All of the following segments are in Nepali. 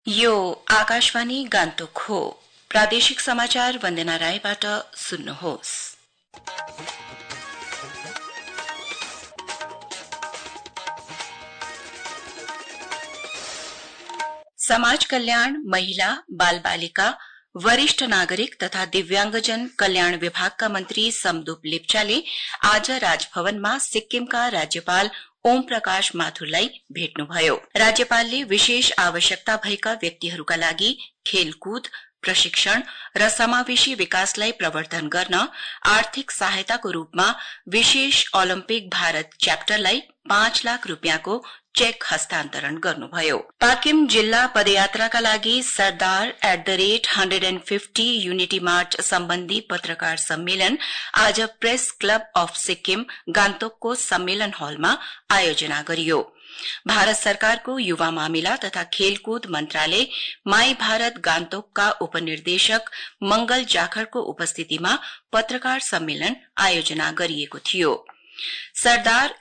यो आकाशवाणी गान्तोक हो। प्रादेशिक समाचार वन्दना राईबाट सुन्नुहोस्। समाज कल्याण, महिला, बालबालिका, वरिष्ठ नागरिक तथा दिव्यांगजन कल्याण विभागका मन्त्री समदुप लेप्चाले आज राजभवनमा सिक्किमका राज्यपाल ओम प्रकाश माथुरलाई भेट्नुभयो। राज्यपालले विशेष आवश्यकता भएका व्यक्तिहरूका लागि खेलकुद, प्रशिक्षण र समावेशी विकासलाई प्रवर्धन गर्न आर्थिक सहायताको रूपमा विशेष ओलम्पिक भारत च्याप्टरलाई 5 लाख रुपियाँको चेक हस्तान्तरण गर्नुभयो। पाकिम जिल्ला पदयात्राका लागि सरदार @150 युनिटी मार्च सम्बन्धी पत्रकार सम्मेलन आज प्रेस क्लब अफ सिक्किम गान्तोकको सम्मेलन हलमा आयोजना गरियो। भारत सरकारको युवा मामिला तथा खेलकुद मन्त्रालय माई भारत गान्तोकका उपनिर्देशक मंगल जाखरको उपस्थितिमा पत्रकार सम्मेलन आयोजना गरिएको थियो। सरदार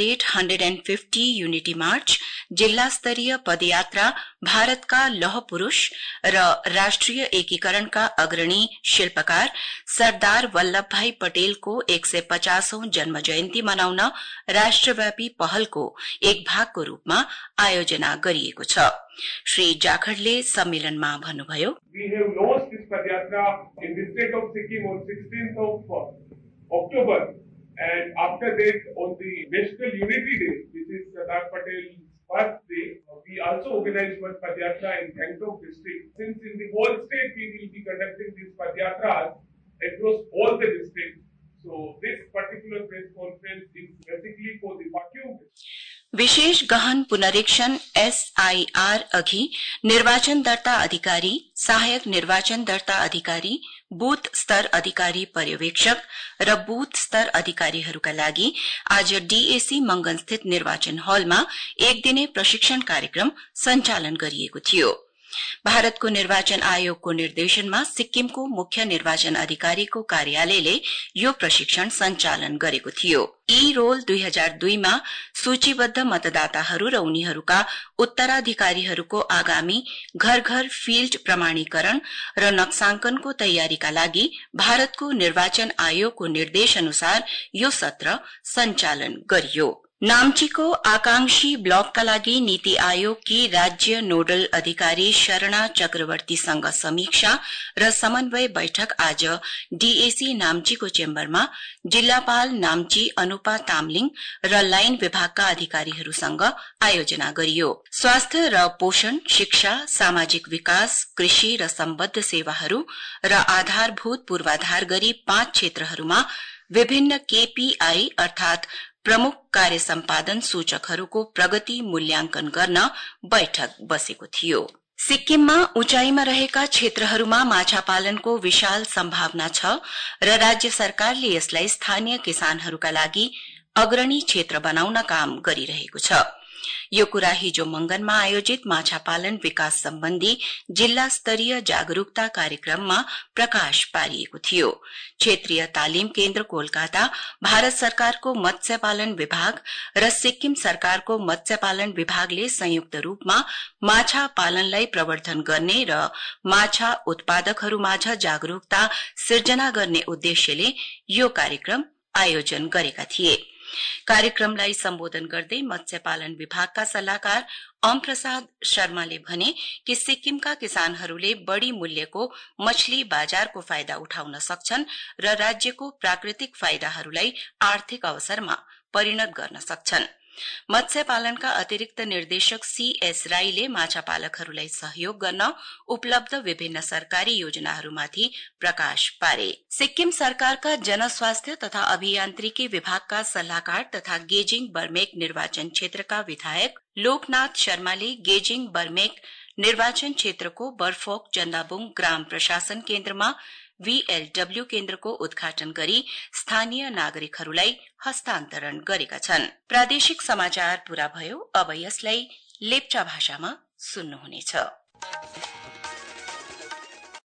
@150 युनिटी मार्च जिल्ला स्तरीय पदयात्रा भारतका लौह पुरूष र राष्ट्रिय एकीकरणका अग्रणी शिल्पकार सरदार वल्लभभाई पटेलको 150औं जन्म जयन्ती मनाउन राष्ट्रव्यापी पहलको एक भागको रूपमा आयोजना गरिएको छ। श्री जाखरले सम्मेलनमा भन्नुभयो, We have launched this padayatra in the state of Sikkim on 16th of October. And after that, on the National Unity Day, which is Sardar Patel's birthday, we also organized one Padayatra in Gangtok district. Since in the whole state we will be conducting these Padayatras across all the districts. So this particular press conference is basically for the Pakyong district. विशेष गहन पुनरीक्षण SIR अघि निर्वाचन दर्ता अधिकारी, सहायक निर्वाचन दर्ता अधिकारी, बूथ स्तर अधिकारी पर्यवेक्षक र बूथ स्तर अधिकारीहरूका लागि आज DAC मंगनस्थित निर्वाचन हलमा एक दिने प्रशिक्षण कार्यक्रम सञ्चालन गरिएको थियो। भारतको निर्वाचन आयोगको निर्देशनमा सिक्किमको मुख्य निर्वाचन अधिकारीको कार्यालयले यो प्रशिक्षण सञ्चालन गरेको थियो। ई-रोल 2002 मा सूचीबद्ध मतदाताहरू र उनीहरूका उत्तराधिकारीहरूको आगामी घर-घर फिल्ड प्रमाणीकरण र नक्साङ्कनको तयारीका लागि भारतको निर्वाचन आयोगको निर्देश अनुसार यो सत्र सञ्चालन गरियो। नाम्चीको आकांक्षी ब्लकका लागि नीति आयोगकी राज्य नोडल अधिकारी शरणा चक्रवर्तीसँग समीक्षा र समन्वय बैठक आज DAC नाम्चीको चेम्बरमा जिल्लापाल नाम्ची अनुपा तामलिङ र लाइन विभागका अधिकारीहरूसँग आयोजना गरियो। स्वास्थ्य र पोषण, शिक्षा, सामाजिक विकास, कृषि र सम्बद्ध सेवाहरू र आधारभूत पूर्वाधार गरी 5 क्षेत्रहरूमा विभिन्न KPI अर्थात प्रमुख कार्य सम्पादन सूचकहरूको प्रगति मूल्याङ्कन गर्न बैठक बसेको थियो। सिक्किममा उचाइमा रहेका क्षेत्रहरूमा माछा पालनको विशाल सम्भावना छ र राज्य सरकारले यसलाई स्थानीय किसानहरूका लागि अग्रणी क्षेत्र बनाउन काम गरिरहेको छ। यो कुरा हिजो मंगनमा आयोजित माछा पालन विकास सम्बन्धी जिल्ला स्तरीय जागरूकता कार्यक्रममा प्रकाश पारिएको थियो। क्षेत्रीय तालिम केन्द्र कोलकाता, भारत सरकारको मत्स्य पालन विभाग र सिक्किम सरकारको मत्स्य पालन विभागले संयुक्त रूपमा माछा पालनलाई प्रवर्धन गर्ने र माछा उत्पादकहरूमाझ जागरूकता सिर्जना गर्ने उद्देश्यले यो कार्यक्रम आयोजन गरेका थिए। कार्यक्रमलाई सम्बोधन गर्दै मत्स्य पालन विभागका सल्लाहकार ओम प्रसाद शर्माले भने कि सिक्किमका किसानहरूले बढ़ी मूल्यको मछली बाजारको फाइदा उठाउन सक्छन् र राज्यको प्राकृतिक फाइदाहरूलाई आर्थिक अवसरमा परिणत गर्न सक्छन्। मत्स्य पालनका अतिरिक्त निर्देशक CS राईले माछा पालकहरूलाई सहयोग गर्न उपलब्ध विभिन्न सरकारी योजनाहरूमाथि प्रकाश पारे। सिक्किम सरकारका जनस्वास्थ्य तथा अभियान्त्रिकी विभागका सल्लाहकार तथा गेजिङ बर्मेक निर्वाचन क्षेत्रका विधायक लोकनाथ शर्माले गेजिङ बर्मेक निर्वाचन क्षेत्रको बर्फोक जन्दाबुङ ग्राम प्रशासन केन्द्रमा VLW केन्द्रको उद्घाटन गरी स्थानीय नागरिकहरूलाई हस्तान्तरण गरेका छन्। प्रादेशिक समाचार पूरा भयो। अब यसलाई लेप्चा भाषामा सुन्नुहुनेछ।